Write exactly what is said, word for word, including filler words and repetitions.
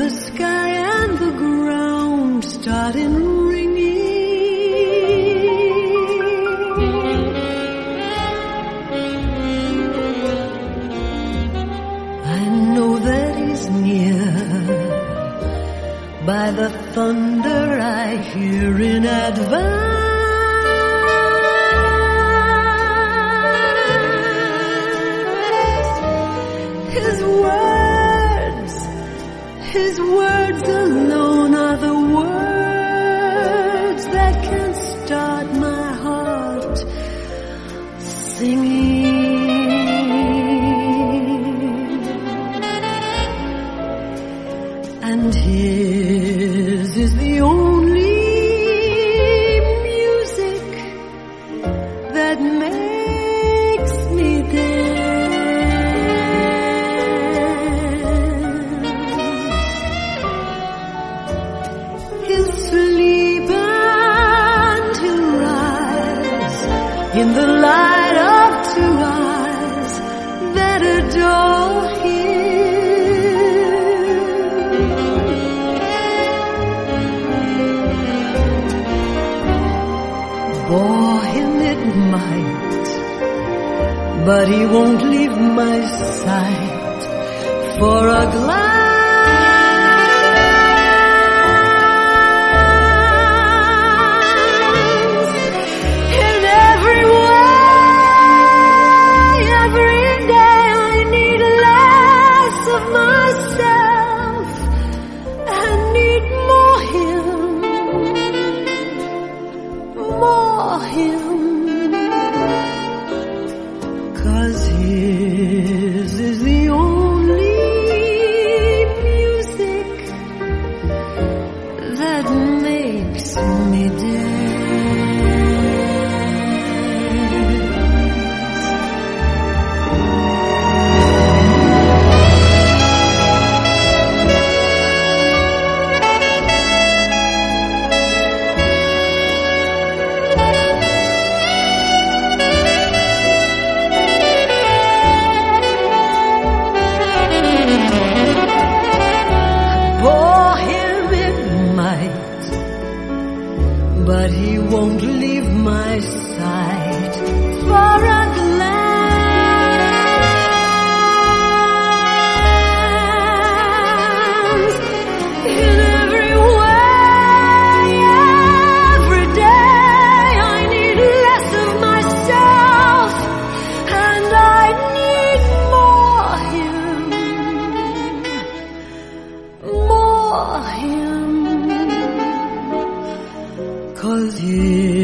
the sky and the ground started ringing. I know that he's near by the thunder I hear in advance. His words, his words alone are the words that can start my heart singing. And his is the only music that makes me dance. He'll sleep and he'll rise in the light of two eyes that adore him. Bore him it might, but he won't leave my sight for a glance. In every way, every day I need less of myself and need more him, more him. 'Cause his is the only music that makes me dance. Bore him it might, but he won't leave my sight for a glance. In every way, every day I need less of myself and I need more him, more him. 'Cause he